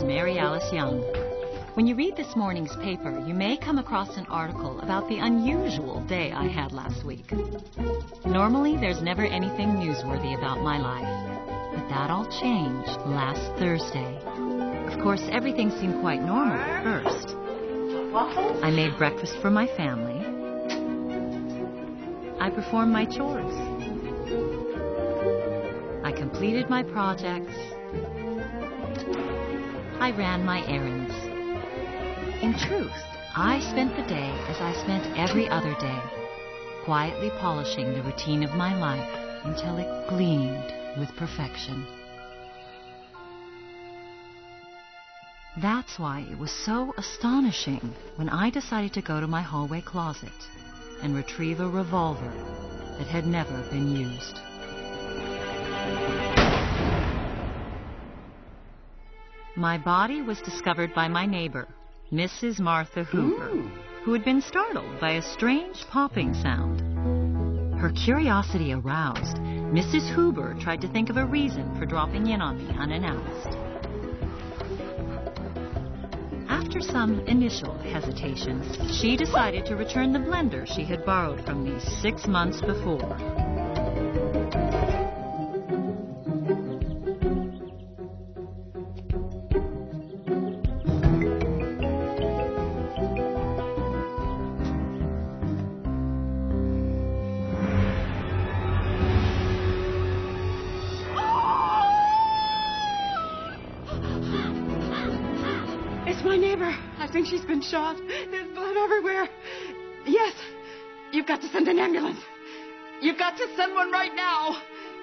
is Mary Alice Young. When you read this morning's paper, you may come across an article about the unusual day I had last week. Normally, there's never anything newsworthy about my life, but that all changed last Thursday. Of course, everything seemed quite normal at first. I made breakfast for my family. I performed my chores. I completed my projects. I ran my errands. In truth, I spent the day as I spent every other day, quietly polishing the routine of my life until it gleamed with perfection. That's why it was so astonishing when I decided to go to my hallway closet and retrieve a revolver that had never been used. My body was discovered by my neighbor, Mrs. Martha Hoover, who had been startled by a strange popping sound. Her curiosity aroused, Mrs. Hoover tried to think of a reason for dropping in on me unannounced. After some initial hesitations, she decided to return the blender she had borrowed from me 6 months before. My neighbor. I think she's been shot. There's blood everywhere. Yes. You've got to send an ambulance. You've got to send one right now.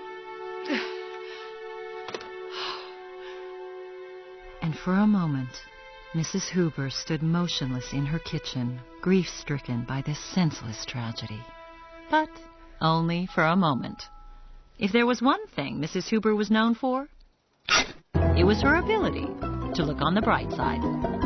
And for a moment, Mrs. Hoover stood motionless in her kitchen, grief-stricken by this senseless tragedy. But only for a moment. If there was one thing Mrs. Hoover was known for, it was her ability to look on the bright side.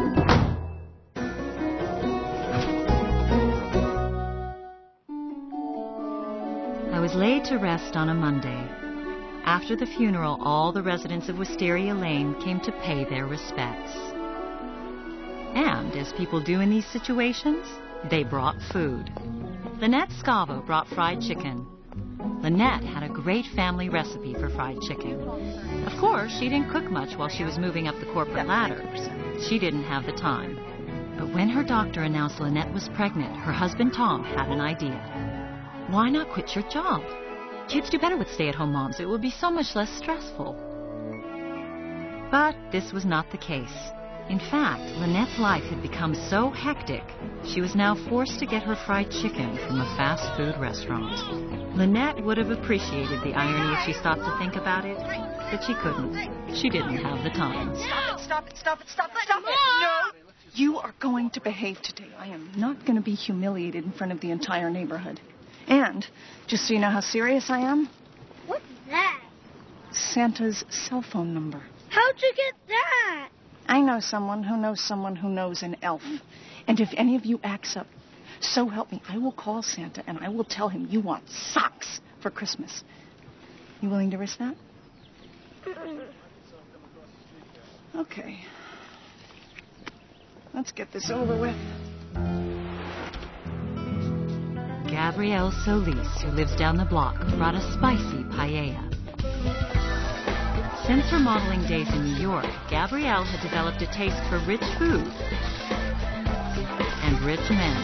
I was laid to rest on a Monday. After the funeral, all the residents of Wisteria Lane came to pay their respects. And, as people do in these situations, they brought food. Lynette Scavo brought fried chicken. Lynette had a great family recipe for fried chicken. Of course, she didn't cook much while she was moving up the corporate ladder. She didn't have the time. But when her doctor announced Lynette was pregnant, her husband Tom had an idea. Why not quit your job? Kids do better with stay-at-home moms. It would be so much less stressful. But this was not the case. In fact, Lynette's life had become so hectic, she was now forced to get her fried chicken from a fast food restaurant. Lynette would have appreciated the irony if she stopped to think about it, but she couldn't. She didn't have the time. Stop it. No. You are going to behave today. I am not going to be humiliated in front of the entire neighborhood. And, just so you know how serious I am, What's that? Santa's cell phone number. How'd you get that? I know someone who knows an elf. And if any of you acts up, so help me, I will call Santa and I will tell him you want socks for Christmas. You willing to risk that? Okay. Let's get this over with. Gabrielle Solis, who lives down the block, brought a spicy paella. Since her modeling days in New York, Gabrielle had developed a taste for rich food and rich men.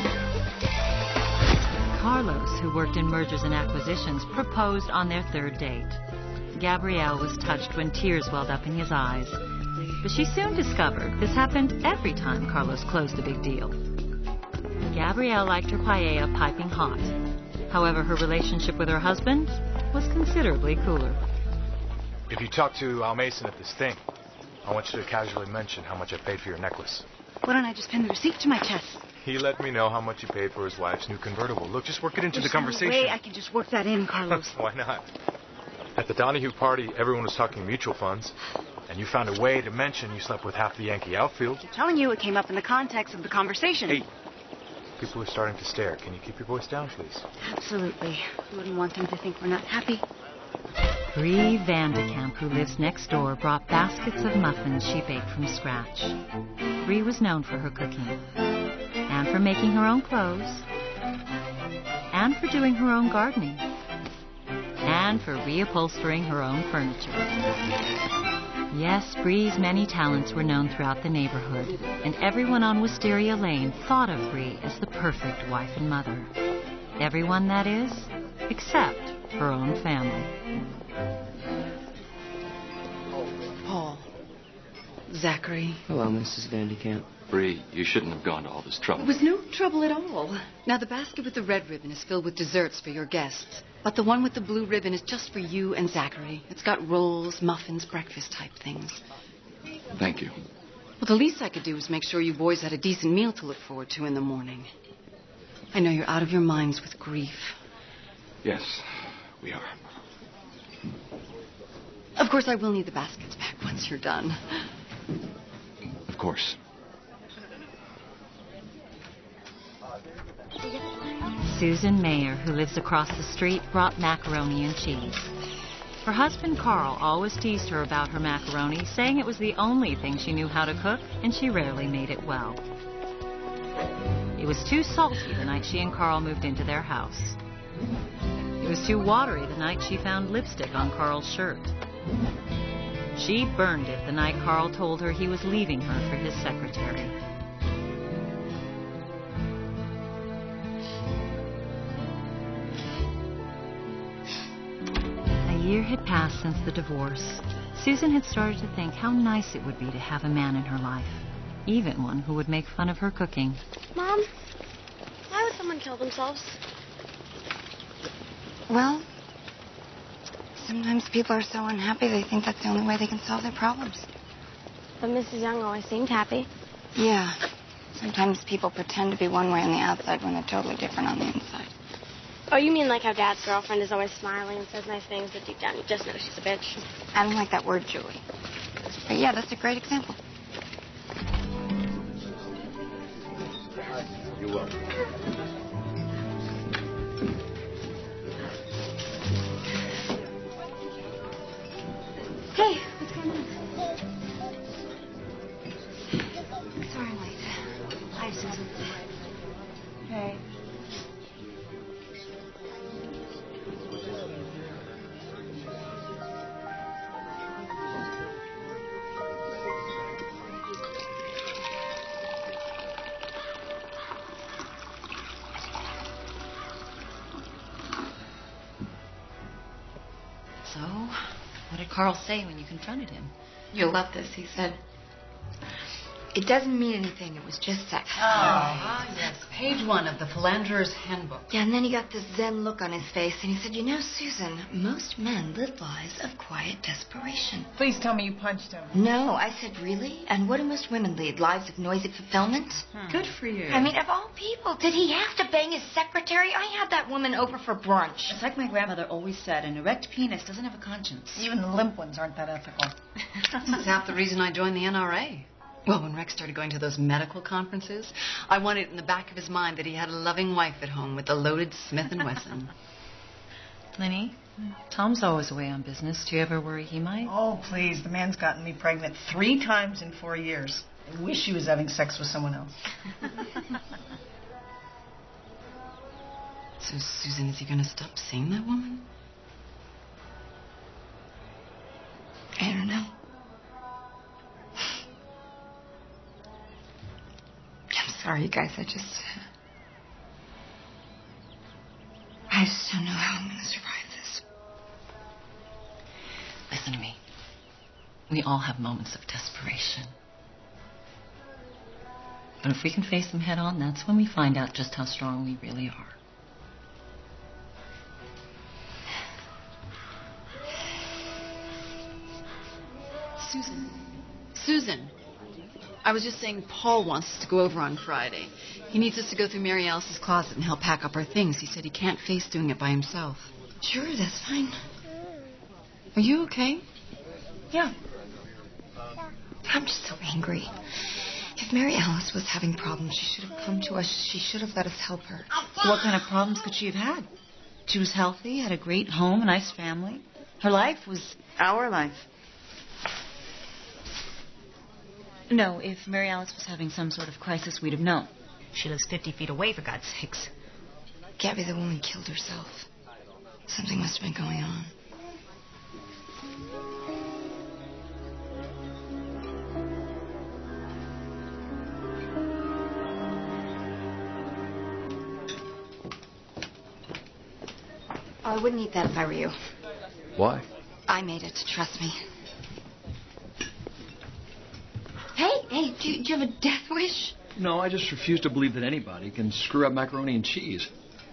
Carlos, who worked in mergers and acquisitions, proposed on their third date. Gabrielle was touched when tears welled up in his eyes. But she soon discovered this happened every time Carlos closed a big deal. Gabrielle liked her paella piping hot. However, her relationship with her husband was considerably cooler. If you talk to Al Mason at this thing, I want you to casually mention how much I paid for your necklace. Why don't I just pin the receipt to my chest? He let me know how much you paid for his wife's new convertible. Look, just work it into There's the conversation. No way I can just work that in, Carlos. Why not? At the Donahue party, everyone was talking mutual funds, and you found a way to mention you slept with half the Yankee outfield. I'm telling you, it came up in the context of the conversation. Hey, people are starting to stare. Can you keep your voice down, please? Absolutely. You wouldn't want them to think we're not happy. Bree Vandekamp, who lives next door, brought baskets of muffins she baked from scratch. Bree was known for her cooking, and for making her own clothes, and for doing her own gardening, and for reupholstering her own furniture. Yes, Bree's many talents were known throughout the neighborhood, and everyone on Wisteria Lane thought of Bree as the perfect wife and mother. Everyone, that is, except her own family. Paul. Zachary. Hello, Mrs. Vandekamp. Bree, you shouldn't have gone to all this trouble. It was no trouble at all. Now, the basket with the red ribbon is filled with desserts for your guests. But the one with the blue ribbon is just for you and Zachary. It's got rolls, muffins, breakfast type things. Thank you. Well, the least I could do was make sure you boys had a decent meal to look forward to in the morning. I know you're out of your minds with grief. Yes, we are. Of course, I will need the baskets back once you're done. Of course. Susan Mayer, who lives across the street, brought macaroni and cheese. Her husband, Carl, always teased her about her macaroni, saying it was the only thing she knew how to cook, and she rarely made it well. It was too salty the night she and Carl moved into their house. It was too watery the night she found lipstick on Carl's shirt. She burned it the night Carl told her he was leaving her for his secretary. A year had passed since the divorce. Susan had started to think how nice it would be to have a man in her life, even one who would make fun of her cooking. Mom, why would someone kill themselves? Well, sometimes people are so unhappy they think that's the only way they can solve their problems. But Mrs. Young always seemed happy. Yeah. Sometimes people pretend to be one way on the outside when they're totally different on the inside. Oh, you mean like how Dad's girlfriend is always smiling and says nice things, but deep down you just know she's a bitch. I don't like that word, Julie. But yeah, that's a great example. You're welcome. Hey, what's going on? Sorry I'm late. Hi, Susan. Hey. So, what did Carl say when you confronted him? You'll love this, he said. It doesn't mean anything. It was just sex. Yes. Page 1 of the Philanderer's Handbook. Yeah, and then he got this zen look on his face, and he said, you know, Susan, most men live lives of quiet desperation. Please tell me you punched him. No, I said, really? And what do most women lead? Lives of noisy fulfillment? Good for you. I mean, of all people, did he have to bang his secretary? I had that woman over for brunch. It's like my grandmother always said, an erect penis doesn't have a conscience. Even the limp ones aren't that ethical. That's half the reason I joined the NRA. Well, when Rex started going to those medical conferences, I wanted in the back of his mind that he had a loving wife at home with a loaded Smith & Wesson. Lenny, Tom's always away on business. Do you ever worry he might? Oh, please. The man's gotten me pregnant 3 times in 4 years. I wish he was having sex with someone else. So, Susan, is he going to stop seeing that woman? I don't know. I'm sorry, you guys. I just don't know how I'm going to survive this. Listen to me. We all have moments of desperation. But if we can face them head on, that's when we find out just how strong we really are. Susan, I was just saying Paul wants us to go over on Friday. He needs us to go through Mary Alice's closet and help pack up her things. He said he can't face doing it by himself. Sure, that's fine. Are you okay? Yeah. I'm just so angry. If Mary Alice was having problems, she should have come to us. She should have let us help her. What kind of problems could she have had? She was healthy, had a great home, a nice family. Her life was our life. No, if Mary Alice was having some sort of crisis, we'd have known. She lives 50 feet away, for God's sakes. Can't be the woman killed herself. Something must have been going on. Oh, I wouldn't eat that if I were you. Why? I made it, trust me. Hey, do you have a death wish? No, I just refuse to believe that anybody can screw up macaroni and cheese.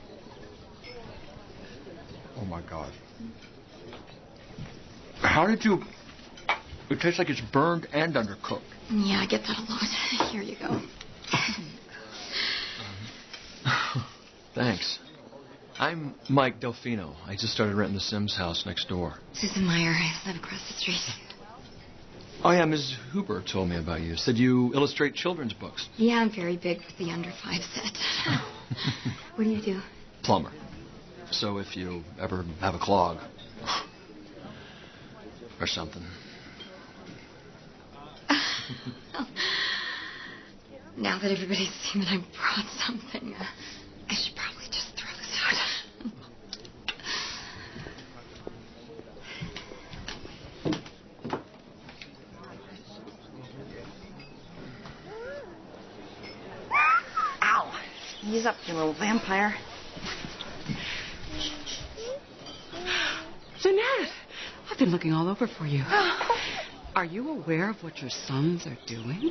Oh, my God. How did you... It tastes like it's burned and undercooked. Yeah, I get that a lot. Here you go. Thanks. I'm Mike Delfino. I just started renting the Sims house next door. Susan Meyer. I live across the street. Oh, yeah, Ms. Huber told me about you. Said you illustrate children's books. Yeah, I'm very big with the under 5 set. What do you do? Plumber. So if you ever have a clog or something. Now that everybody's seen that I brought something, I should probably just throw this out. Ow. Ease up, you little vampire. Jeanette, I've been looking all over for you. Are you aware of what your sons are doing?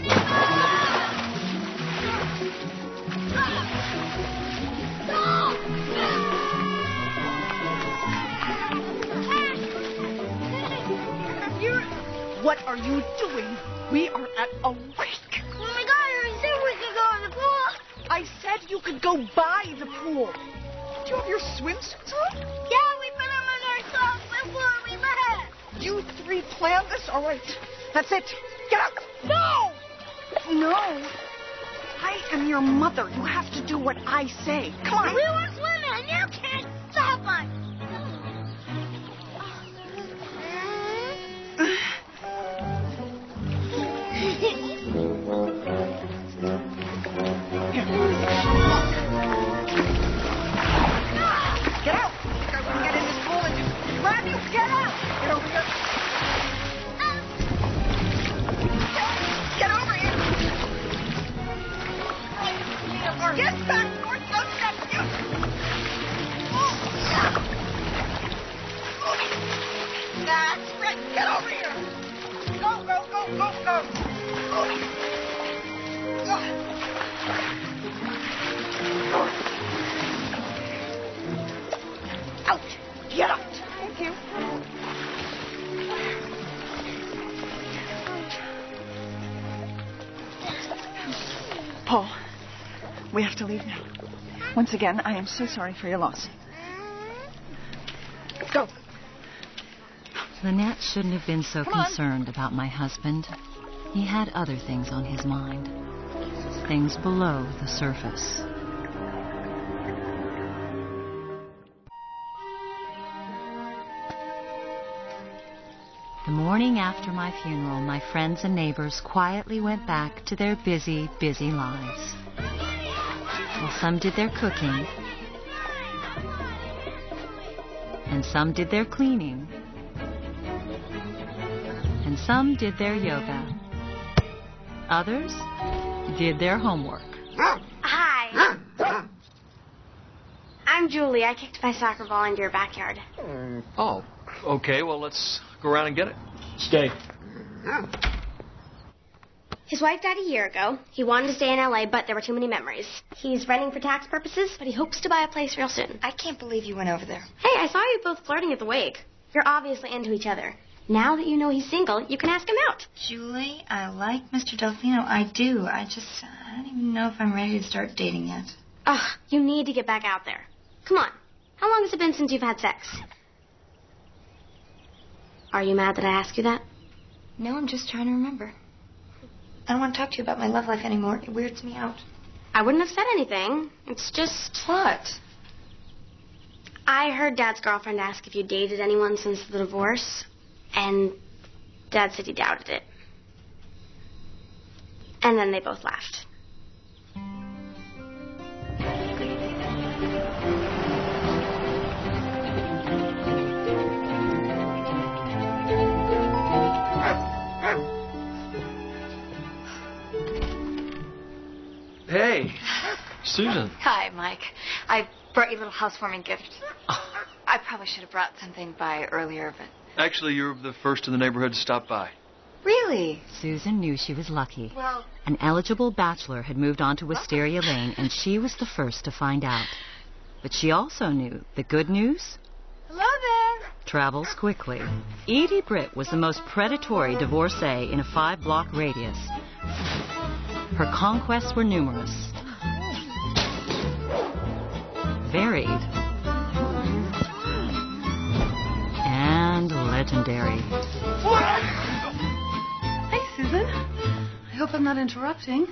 What are you doing? We are at a lake. Oh my God, I said we could go in the pool. I said you could go by the pool. Do you have your swimsuits on? Yeah, we put them on our clothes before we left. You three planned this? All right. That's it. Get out. No! No. I am your mother. You have to do what I say. Come on. We were swimming and you can't stop us. Get out. You think I wouldn't get in this pool and just grab you? Get out. Get over here. Get over here. Get back, North. Don't step you. That's right. Get over here. Go, go, go, go, go. Out. Get out. Thank you. Paul, we have to leave now. Once again, I am so sorry for your loss. Go. Lynette shouldn't have been so concerned about my husband. He had other things on his mind. Things below the surface. The morning after my funeral, my friends and neighbors quietly went back to their busy, busy lives. Well, some did their cooking, and some did their cleaning, and some did their yoga. Others did their homework. Hi. I'm Julie. I kicked my soccer ball into your backyard. Oh, okay. Well, let's go around and get it. Stay. His wife died a year ago. He wanted to stay in L.A., but there were too many memories. He's renting for tax purposes, but he hopes to buy a place real soon. I can't believe you went over there. Hey, I saw you both flirting at the wake. You're obviously into each other. Now that you know he's single, you can ask him out. Julie, I like Mr. Delfino. I do. I don't even know if I'm ready to start dating yet. Ugh, you need to get back out there. Come on. How long has it been since you've had sex? Are you mad that I asked you that? No, I'm just trying to remember. I don't want to talk to you about my love life anymore. It weirds me out. I wouldn't have said anything. It's just... What? I heard Dad's girlfriend ask if you dated anyone since the divorce, and Dad said he doubted it. And then they both laughed. Hey, Susan. Hi, Mike. I brought you a little housewarming gift. I probably should have brought something by earlier, but... Actually, you're the first in the neighborhood to stop by. Really? Susan knew she was lucky. Well... An eligible bachelor had moved on to Wisteria Lane, and she was the first to find out. But she also knew the good news Hello there. travels quickly. Edie Britt was the most predatory divorcee in a 5-block radius. Her conquests were numerous, varied, and legendary. Hey, Susan. I hope I'm not interrupting.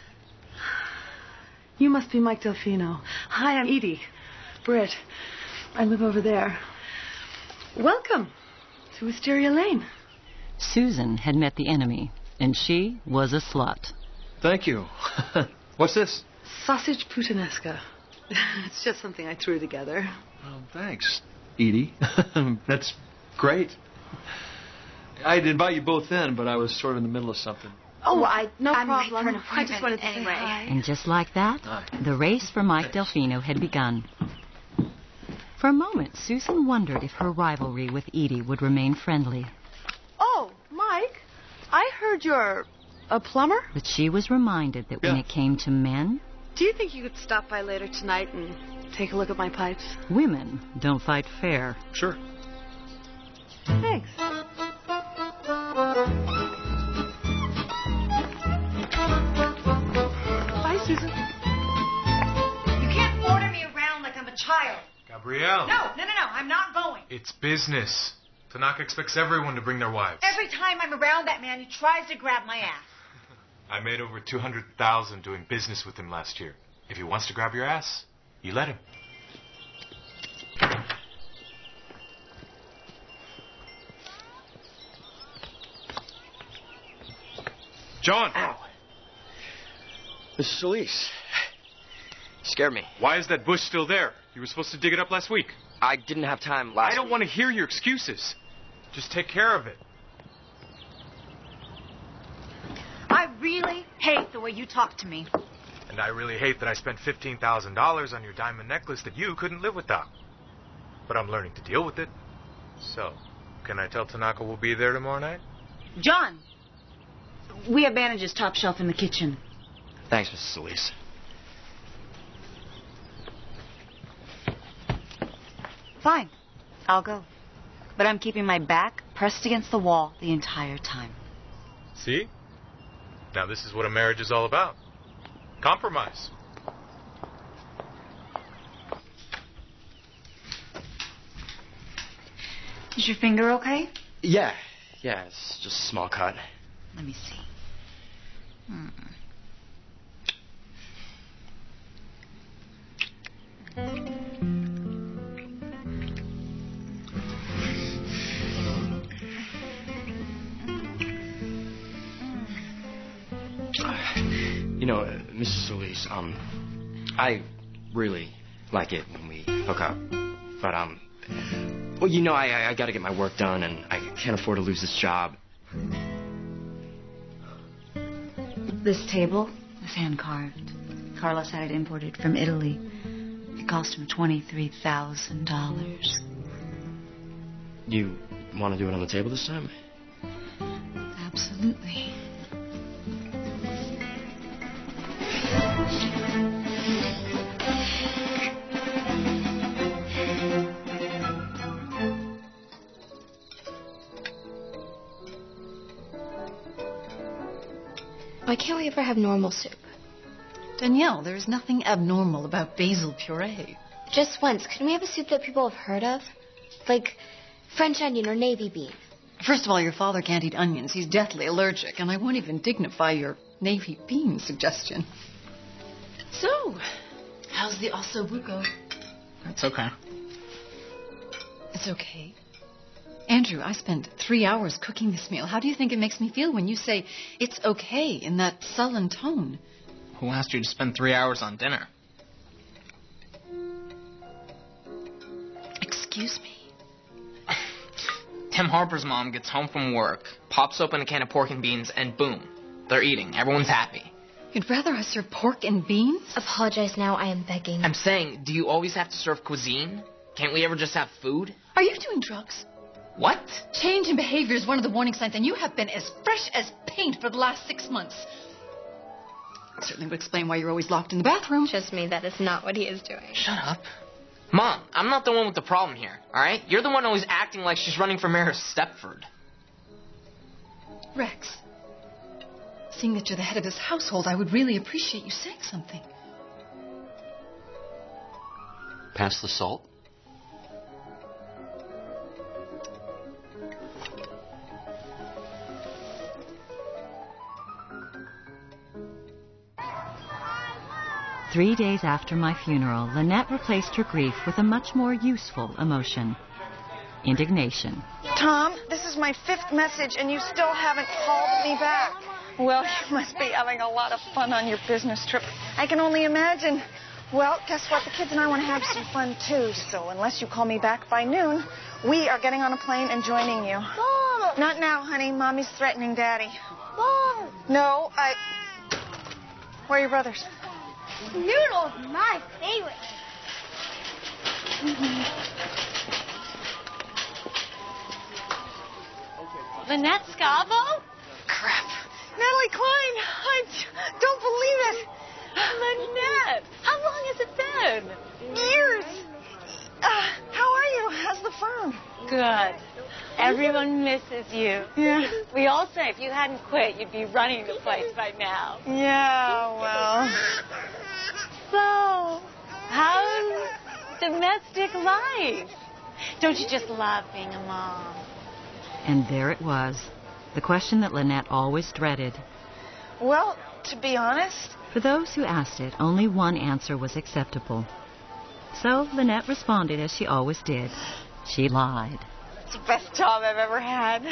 You must be Mike Delfino. Hi, I'm Edie Britt. I live over there. Welcome to Wisteria Lane. Susan had met the enemy, and she was a slut. Thank you. What's this? Sausage puttanesca. It's just something I threw together. Oh, thanks, Edie. That's great. I'd invite you both in, but I was sort of in the middle of something. Oh, no I'm late problem. for an I just wanted to appointment say anyway. hi. And just like that, Hi. the race for Mike Delfino had begun. For a moment, Susan wondered if her rivalry with Edie would remain friendly. Oh, Mike, I heard you're a plumber. But she was reminded that when Yeah. it came to men, Do you think you could stop by later tonight and take a look at my pipes? women don't fight fair. Sure. Thanks. Bye, Susan. You can't order me around like I'm a child. Gabrielle. No, I'm not going. It's business. Tanaka expects everyone to bring their wives. Every time I'm around that man, he tries to grab my ass. I made over $200,000 doing business with him last year. If he wants to grab your ass, you let him. John! Ow. Mrs. Solis. Scared me. Why is that bush still there? You were supposed to dig it up last week. I didn't have time last I don't week. want to hear your excuses. Just take care of it. I really hate the way you talk to me. And I really hate that I spent $15,000 on your diamond necklace that you couldn't live without. But I'm learning to deal with it. So, can I tell Tanaka we'll be there tomorrow night? John, we have bandages top shelf in the kitchen. Thanks, Mrs. Solis. Fine, I'll go. But I'm keeping my back pressed against the wall the entire time. See? Now this is what a marriage is all about. Compromise. Is your finger okay? Yeah, it's just a small cut. Let me see. You know, Mrs. Solis, I really like it when we hook up. But, well, you know, I gotta get my work done, and I can't afford to lose this job. This table is hand-carved. Carlos had it imported from Italy. It cost him $23,000. You want to do it on the table this time? Absolutely. Why can't we ever have normal soup? Danielle, there's nothing abnormal about basil puree. Just once. Couldn't we have a soup that people have heard of? Like French onion or navy bean. First of all, your father can't eat onions. He's deathly allergic, and I won't even dignify your navy bean suggestion. So, how's the osso buco? That's okay. It's okay. Andrew, I spent 3 hours cooking this meal. How do you think it makes me feel when you say it's okay in that sullen tone? Who asked you to spend 3 hours on dinner? Excuse me? Tim Harper's mom gets home from work, pops open a can of pork and beans, and boom, they're eating. Everyone's happy. You'd rather I serve pork and beans? Apologize now, I am begging. I'm saying, do you always have to serve cuisine? Can't we ever just have food? Are you doing drugs? What? Change in behavior is one of the warning signs, and you have been as fresh as paint for the last 6 months. It certainly would explain why you're always locked in the bathroom. Trust me, that is not what he is doing. Shut up. Mom, I'm not the one with the problem here, all right? You're the one always acting like she's running for mayor of Stepford. Rex, seeing that you're the head of this household, I would really appreciate you saying something. Pass the salt. Three days after my funeral, Lynette replaced her grief with a much more useful emotion: indignation. Tom, this is my 5th message, and you still haven't called me back. Well, you must be having a lot of fun on your business trip. I can only imagine. Well, guess what? The kids and I want to have some fun, too. So unless you call me back by noon, we are getting on a plane and joining you. Mom! Not now, honey. Mommy's threatening Daddy. Mom! No, Where are your brothers? Noodles, my favorite. Lynette Scavo? Crap. Natalie Klein! I don't believe it. Lynette, how long has it been? Years. How are you? How's the firm? Good. Everyone misses you. Yeah. We all say if you hadn't quit, you'd be running the place by now. Yeah, well. So, how's domestic life? Don't you just love being a mom? And there it was, the question that Lynette always dreaded. Well, to be honest... For those who asked it, only one answer was acceptable. So Lynette responded as she always did. She lied. It's the best job I've ever had.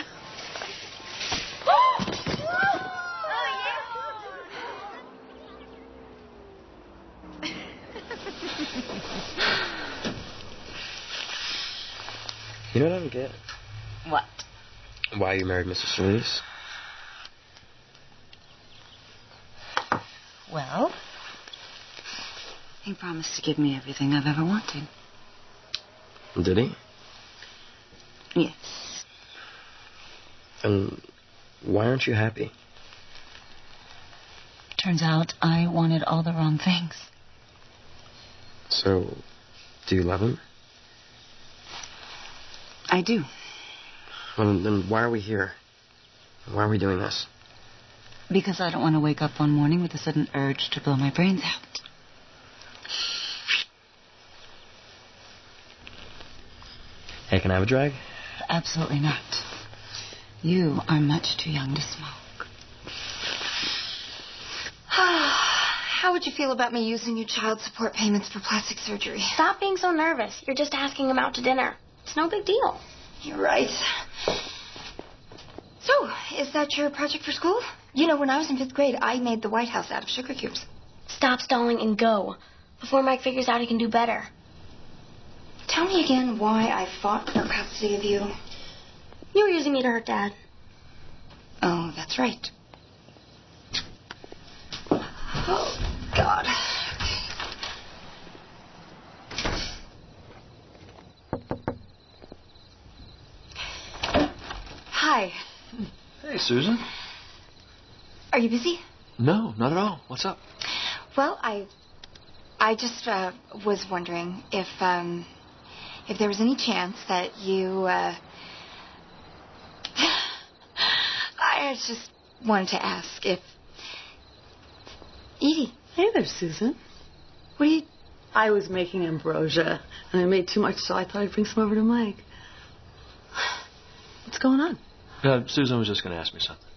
You know what I don't get? What? Why you married Mrs. Solis? Well, he promised to give me everything I've ever wanted. Did he? Yes. And why aren't you happy? Turns out I wanted all the wrong things. So, do you love him? I do. Well, then why are we here? Why are we doing this? Because I don't want to wake up one morning with a sudden urge to blow my brains out. Hey, can I have a drag? Absolutely not. You are much too young to smoke. How would you feel about me using your child support payments for plastic surgery? Stop being so nervous. You're just asking him out to dinner. It's no big deal. You're right. So, is that your project for school? You know, when I was in 5th grade, I made the White House out of sugar cubes. Stop stalling and go, before Mike figures out he can do better. Tell me again why I fought for custody of you. You were using me to hurt Dad. Oh, that's right. Oh, God. Hi. Hey, Susan. Are you busy? No, not at all. What's up? Well, I just was wondering if there was any chance that you, I just wanted to ask if... Edie. Hey there, Susan. What are you... I was making ambrosia, and I made too much, so I thought I'd bring some over to Mike. What's going on? Susan was just going to ask me something.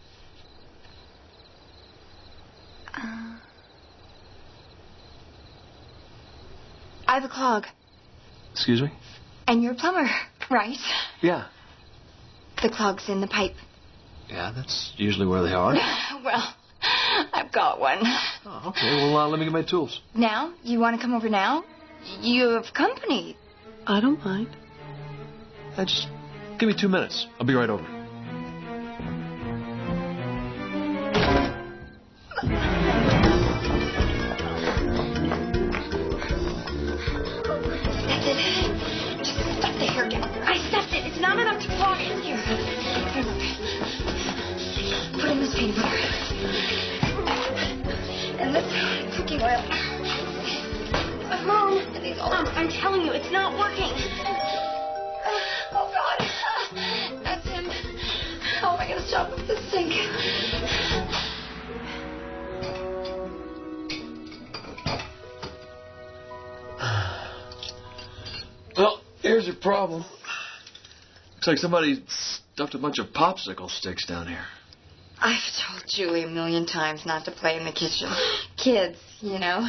I have a clog. Excuse me? And you're a plumber. Right. Yeah. The clog's in the pipe. Yeah, that's usually where they are. Well, I've got one. Oh, okay. Well, let me get my tools. Now? You want to come over now? You have company. I don't mind. Just give me 2 minutes. I'll be right over. That's it. Just stuff the hair down. I stuffed it. It's not enough to clog it. Here. Look. Put in this peanut butter. And this cooking oil. Mom, I'm telling you, it's not working. Oh, God. That's him. How am I going to stop him with this sink? Well, here's your problem. Looks like somebody stuffed a bunch of popsicle sticks down here. I've told Julie 1,000,000 times not to play in the kitchen. Kids, you know.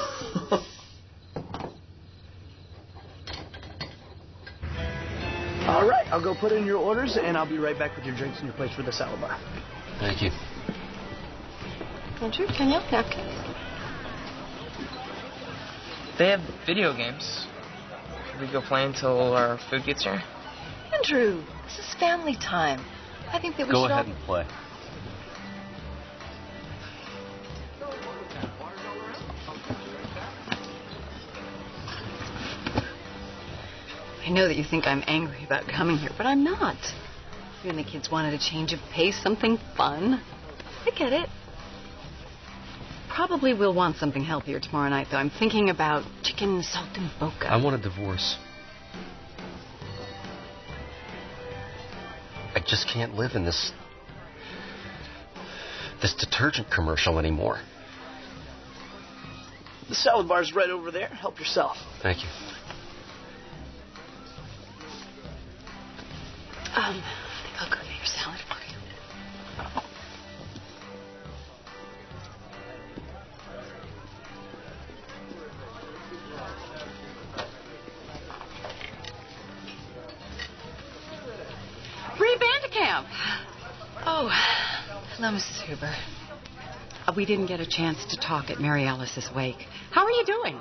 All right, I'll go put in your orders, and I'll be right back with your drinks and your plates for the salad bar. Thank you. Andrew, can you have napkins? They have video games. Should we go play until our food gets here? Andrew, this is family time. I think that we Go should ahead all... and play. I know that you think I'm angry about coming here, but I'm not. You and the kids wanted a change of pace, something fun. I get it. Probably will want something healthier tomorrow night, though. I'm thinking about chicken saltimbocca. I want a divorce. I just can't live in this detergent commercial anymore. The salad bar's right over there. Help yourself. Thank you. I think I'll go get your salad for you. Bree Vandekamp! Oh, hello, Mrs. Huber. We didn't get a chance to talk at Mary Alice's wake. How are you doing?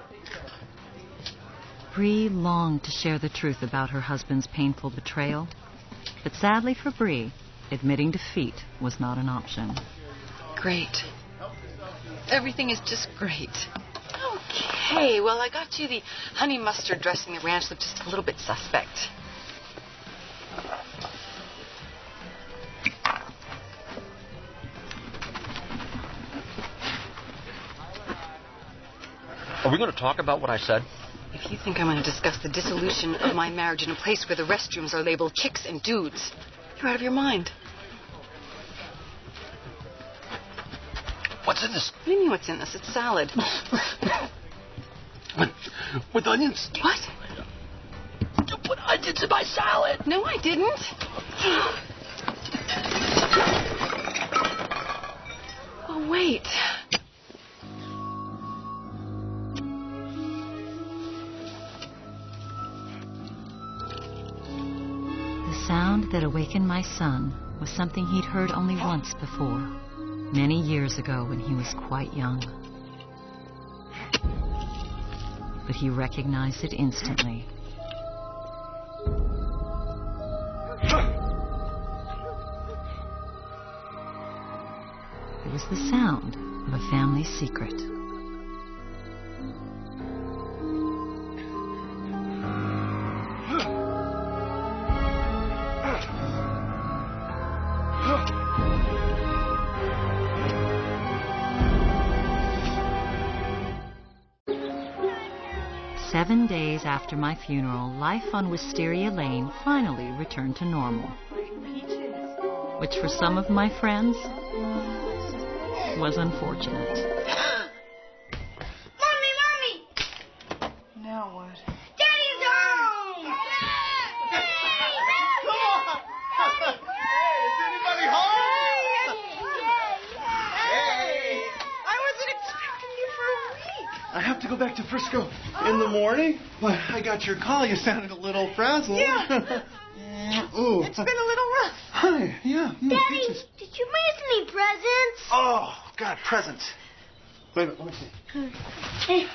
Bree longed to share the truth about her husband's painful betrayal. But sadly for Bree, admitting defeat was not an option. Great. Everything is just great. Okay, well, I got you the honey mustard dressing. The ranch looked just a little bit suspect. Are we going to talk about what I said? If you think I'm going to discuss the dissolution of my marriage in a place where the restrooms are labeled chicks and dudes, you're out of your mind. What's in this? What do you mean what's in this? It's salad. With onions? What? You put onions in my salad. No, I didn't. Oh, wait. The sound that awakened my son was something he'd heard only once before, many years ago when he was quite young. But he recognized it instantly. It was the sound of a family secret. Seven days after my funeral, life on Wisteria Lane finally returned to normal. Which for some of my friends was unfortunate. Mommy! Now what? Daddy's home! Hey, is anybody home? I wasn't expecting you for a week. I have to go back to Frisco in the morning, but I got your call. You sounded a little frazzled. Yeah. Ooh. It's been a little rough. Hi, yeah. Daddy, Peaches. did you bring us any presents? Oh, God, presents. Wait a minute, let me see.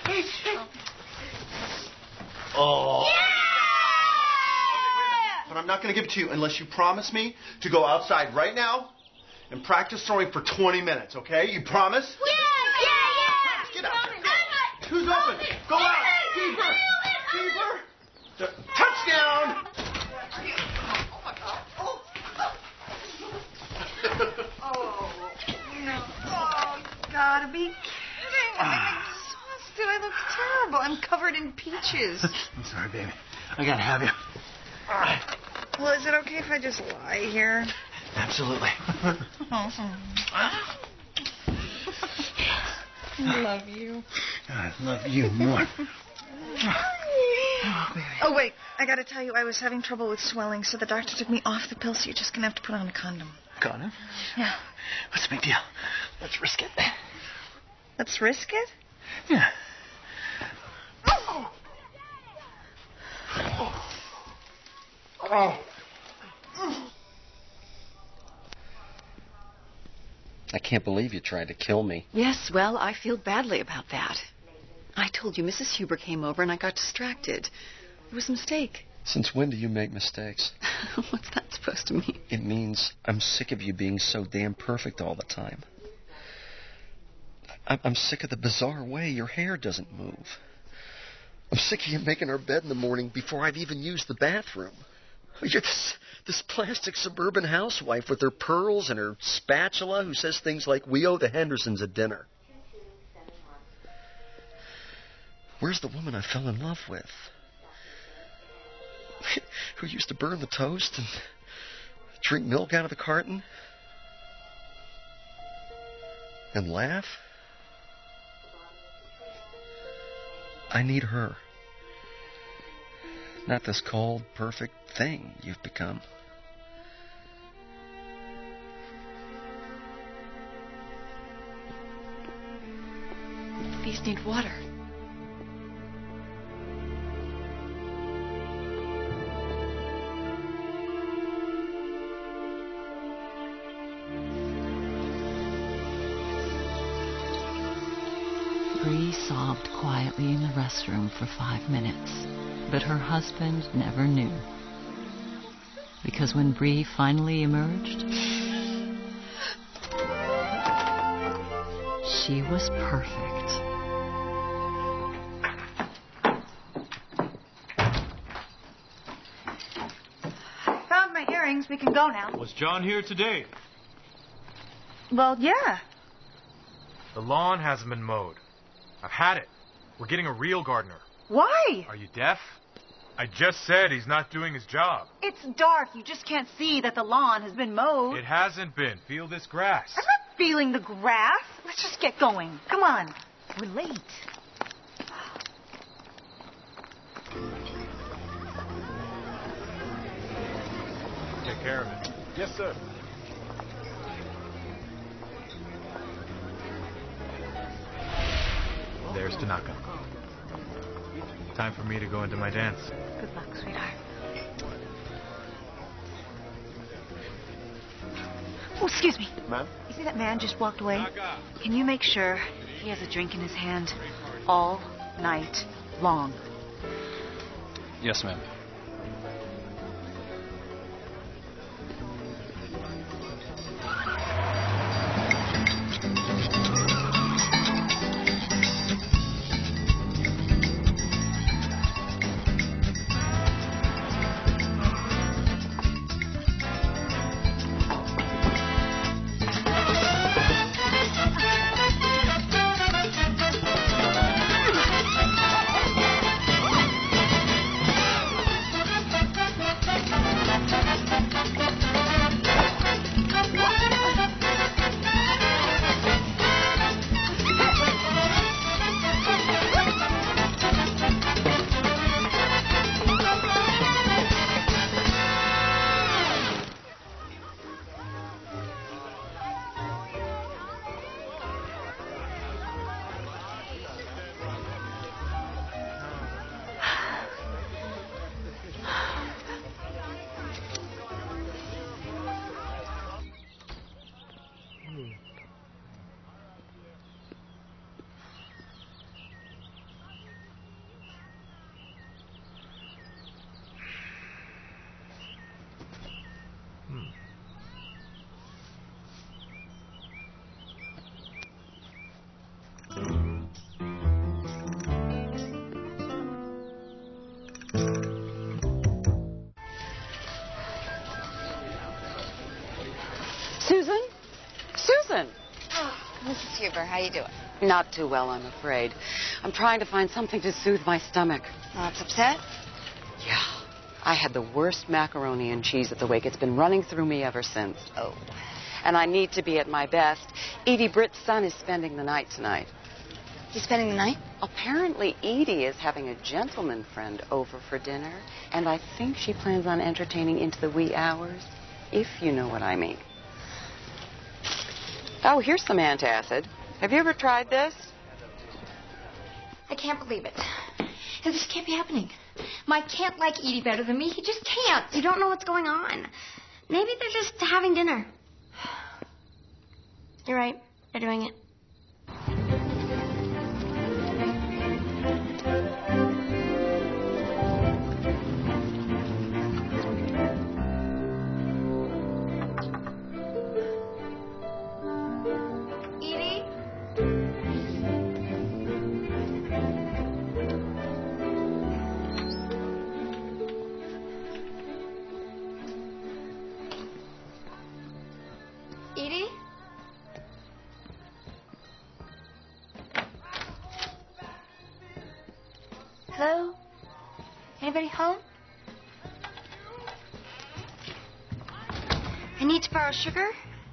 Oh. Yeah! But I'm not going to give it to you unless you promise me to go outside right now and practice throwing for 20 minutes, okay? You promise? Yeah! Get out. Who's open? Go out. Keeper. Keeper. Touchdown. Oh, gotta be kidding. I'm exhausted. I look terrible. I'm covered in peaches. I'm sorry, baby. I gotta have you. All right. Well, is it okay if I just lie here? Absolutely. I love you. I love you more. Oh, wait. I gotta tell you, I was having trouble with swelling, so the doctor took me off the pill, so you're just gonna have to put on a condom. Condom? Yeah. What's the big deal? Let's risk it. Let's risk it? Yeah. I can't believe you tried to kill me. Yes, well, I feel badly about that. I told you Mrs. Huber came over and I got distracted. It was a mistake. Since when do you make mistakes? What's that supposed to mean? It means I'm sick of you being so damn perfect all the time. I'm sick of the bizarre way your hair doesn't move. I'm sick of you making our bed in the morning before I've even used the bathroom. You're this plastic suburban housewife with her pearls and her spatula who says things like, "We owe the Hendersons a dinner." Where's the woman I fell in love with? Who used to burn the toast and drink milk out of the carton? And laugh? I need her. Not this cold, perfect thing you've become. These need water. Bree sobbed quietly in the restroom for 5 minutes, but her husband never knew. Because when Bree finally emerged, she was perfect. Found my earrings. We can go now. Was John here today? Well, yeah. The lawn hasn't been mowed. I've had it. We're getting a real gardener. Why? Are you deaf? I just said he's not doing his job. It's dark. You just can't see that the lawn has been mowed. It hasn't been. Feel this grass. I'm not feeling the grass. Let's just get going. Come on. We're late. Take care of it. Yes, sir. There's Tanaka. Time for me to go into my dance. Good luck, sweetheart. Oh, excuse me. Ma'am? You see that man just walked away? Can you make sure he has a drink in his hand all night long? Yes, ma'am. favor. How you doing? Not too well, I'm afraid. I'm trying to find something to soothe my stomach. It's upset? Yeah. I had the worst macaroni and cheese at the wake. It's been running through me ever since. Oh. And I need to be at my best. Edie Britt's son is spending the night tonight. He's spending the night? Apparently, Edie is having a gentleman friend over for dinner, and I think she plans on entertaining into the wee hours, if you know what I mean. Oh, here's some antacid. Have you ever tried this? I can't believe it. This can't be happening. Mike can't like Edie better than me. He just can't. You don't know what's going on. Maybe they're just having dinner. You're right. They're doing it. Edie? Hello? Anybody home? I need to borrow sugar.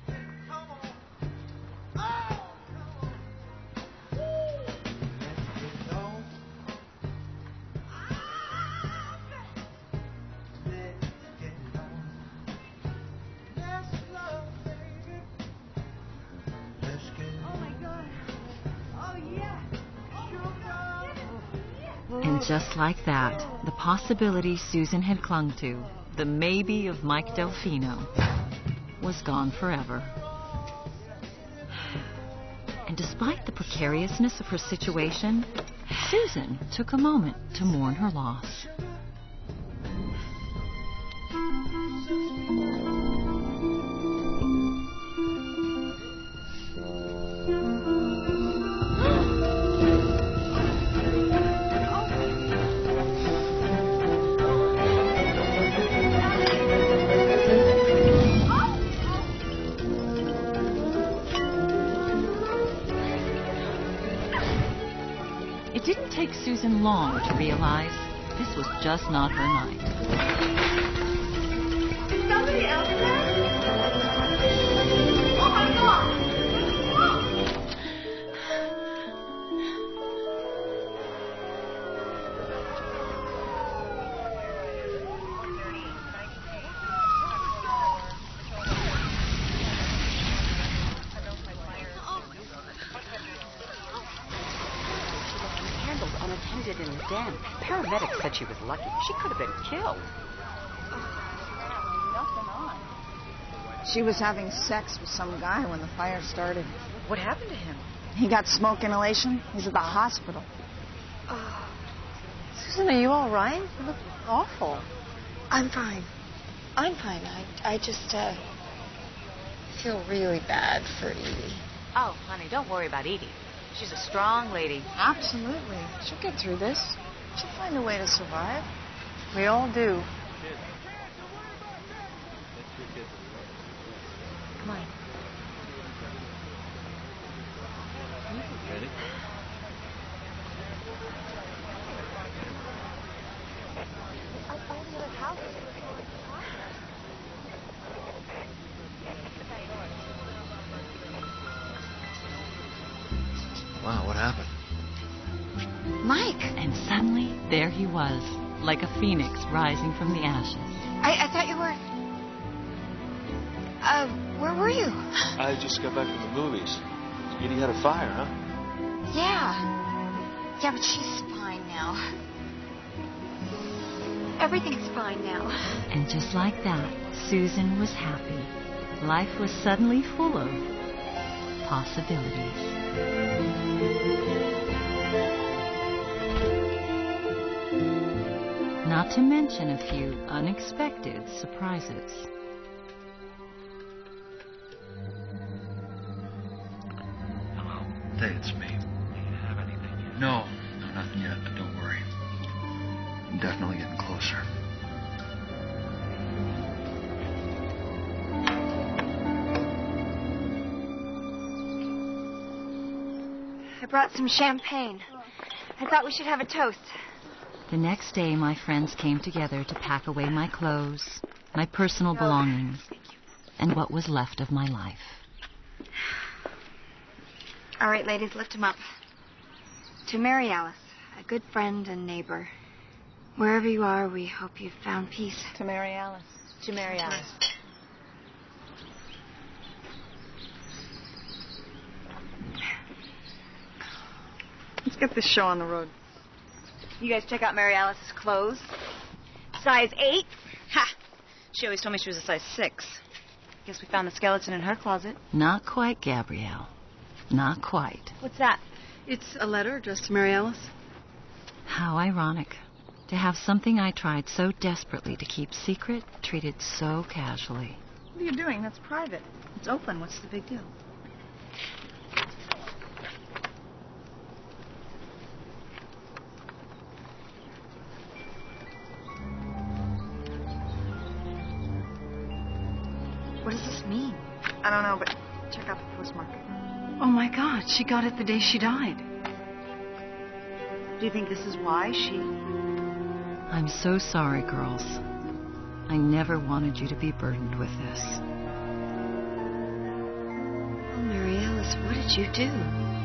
And just like that, the possibility Susan had clung to, the maybe of Mike Delfino, was gone forever. And despite the precariousness of her situation, Susan took a moment to mourn her loss. It didn't take Susan long to realize this was just not her night. Is somebody else there? Oh my God! Candles unattended in the den. Paramedics said she was lucky. She could have been killed. Nothing on. She was having sex with some guy when the fire started. What happened to him? He got smoke inhalation. He's at the hospital. Susan, are you all right? You look awful. I'm fine. I'm fine. I just feel really bad for Edie. Oh, honey, don't worry about Edie. She's a strong lady. Absolutely. She'll get through this. She'll find a way to survive. We all do. Come on. Ready? Wow, what happened? Mike! And suddenly, there he was, like a phoenix rising from the ashes. I thought you were... where were you? I just got back from the movies. Edie had a fire, huh? Yeah. Yeah, but she's fine now. Everything's fine now. And just like that, Susan was happy. Life was suddenly full of possibilities. Not to mention a few unexpected surprises. Hello. Hey, it's me. Do you have anything yet? No, nothing yet, but don't worry. I'm definitely getting closer. I brought some champagne. I thought we should have a toast. The next day, my friends came together to pack away my clothes, my personal belongings, and what was left of my life. All right, ladies, lift him up. To Mary Alice, a good friend and neighbor. Wherever you are, we hope you've found peace. To Mary Alice. To Mary Alice. Let's get this show on the road. You guys check out Mary Alice's clothes. Size 8? Ha! She always told me she was a size 6. Guess we found the skeleton in her closet. Not quite, Gabrielle. Not quite. What's that? It's a letter addressed to Mary Alice. How ironic. To have something I tried so desperately to keep secret treated so casually. What are you doing? That's private. It's open. What's the big deal? What does this mean? I don't know, but check out the postmark. Oh, my God. She got it the day she died. Do you think this is why she... I'm so sorry, girls. I never wanted you to be burdened with this. Oh, Mary Alice, what did you do?